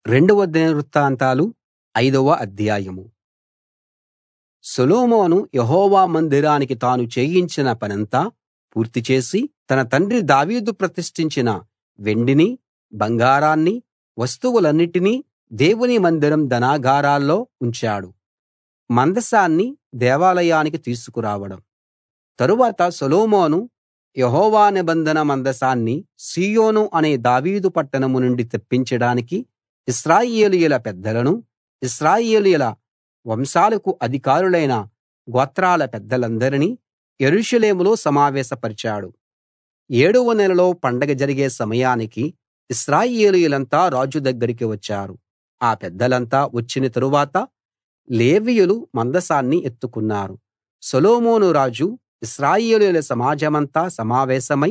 రెండవ దినవృత్తాంతాలు 5వ అధ్యాయం. సొలొమోను యెహోవా మందిరానికి తాను చేయించిన పనంతా పూర్తి చేసి తన తండ్రి దావీదు ప్రతిష్ఠించిన వెండిని, బంగారాన్ని, వస్తువులన్నిటినీ దేవుని మందిరం ధనాగారాల్లో ఉంచాడు. మందసాన్ని దేవాలయానికి తీసుకురావడం. తరువాత సొలొమోను యెహోవా నిబంధన మందసాన్ని సీయోను అనే దావీదు పట్టణం నుండి తెప్పించడానికి ఇశ్రాయేలీయుల పెద్దలనూ, ఇశ్రాయేలీయుల వంశాలకు అధికారులైన గోత్రాల పెద్దలందరినీ యెరూషలేములో సమావేశపరిచాడు. 7వ నెలలో పండగ జరిగే సమయానికి ఇశ్రాయేలీయులంతా రాజు దగ్గరికి వచ్చారు. ఆ పెద్దలంతా వచ్చిన తరువాత లేవీయులు మందసాన్ని ఎత్తుకున్నారు. సొలొమోను రాజు ఇశ్రాయేలీయుల సమాజమంతా సమావేశమై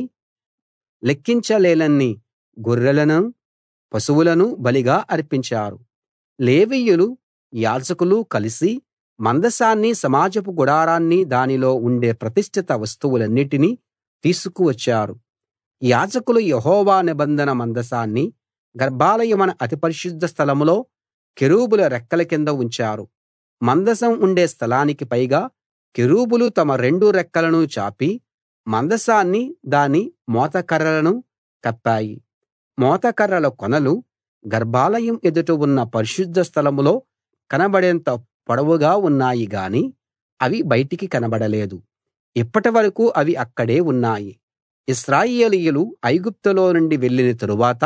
లెక్కించలేనన్ని గొర్రెలనూ, పశువులనూ బలిగా అర్పించారు. లేవీయులు, యాజకులు కలిసి మందసాన్ని, సమాజపు గుడారాన్ని, దానిలో ఉండే ప్రతిష్ఠిత వస్తువులన్నిటినీ తీసుకువచ్చారు. యాజకులు యెహోవా నిబంధన మందసాన్ని గర్భాలయమనే అతి పరిశుద్ధ స్థలంలో కెరూబుల రెక్కల కింద ఉంచారు. మందసం ఉండే స్థలానికి పైగా కెరూబులు తమ 2 రెక్కలను చాపి మందసాన్ని, దాని మోతకర్రలను కప్పాయి. మోతకర్రల కొనలు గర్భాలయం ఎదుట ఉన్న పరిశుద్ధ స్థలంలో కనబడేంత పొడవుగా ఉన్నాయి గాని అవి బయటికి కనబడలేదు. ఇప్పటి వరకూ అవి అక్కడే ఉన్నాయి. ఇశ్రాయేలీయులు ఐగుప్తులో నుండి వెళ్ళిన తరువాత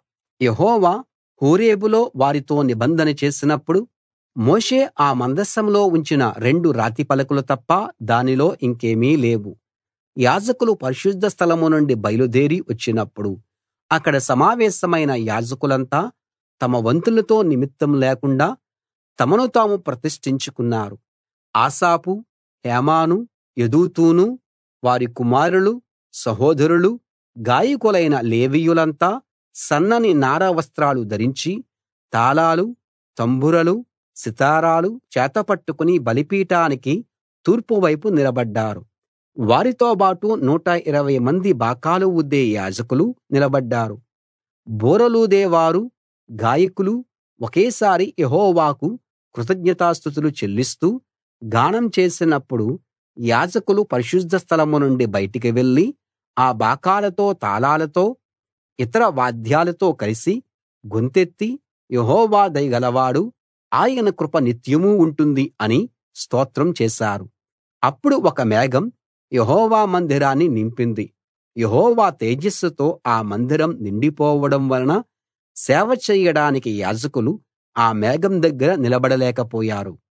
యెహోవా హోరేబులో వారితో నిబంధన చేసినప్పుడు మోషే ఆ మందసంలో ఉంచిన 2 రాతి పలకలు తప్ప దానిలో ఇంకేమీ లేవు. యాజకులు పరిశుద్ధ స్థలం నుండి బయలుదేరి వచ్చినప్పుడు అక్కడ సమావేశమైన యాజకులంతా తమ వంతులతో నిమిత్తం లేకుండా తమను తాము ప్రతిష్ఠించుకున్నారు. ఆసాపు, హేమాను, యెదూతూను, వారి కుమారులు, సహోదరులు, గాయకులైన లేవీయులంతా సన్నని నార వస్త్రాలు ధరించి తాళాలు, తంబురలు, సితారాలు చేతపట్టుకుని బలిపీఠానికి తూర్పు వైపు నిలబడ్డారు. వారితోబాటు 120 మంది బాకాలు ఊదే యాజకులు నిలబడ్డారు. బూరలూదేవారు, గాయకులు ఒకేసారి యెహోవాకు కృతజ్ఞతాస్తుతులు చెల్లిస్తూ గానం చేసినప్పుడు యాజకులు పరిశుద్ధ స్థలం నుండి బయటికి వెళ్లి ఆ బాకాలతో, తాళాలతో, ఇతర వాద్యాలతో కలిసి గొంతెత్తి యెహోవా దయగలవాడు, ఆయన కృప నిత్యమూ ఉంటుంది అని స్తోత్రం చేశారు. అప్పుడు ఒక మేఘం యెహోవా మందిరాన్ని నింపింది. యెహోవా తేజస్సుతో ఆ మందిరం నిండిపోవడం వలన సేవ చెయ్యడానికి యాజకులు ఆ మేఘం దగ్గర నిలబడలేకపోయారు.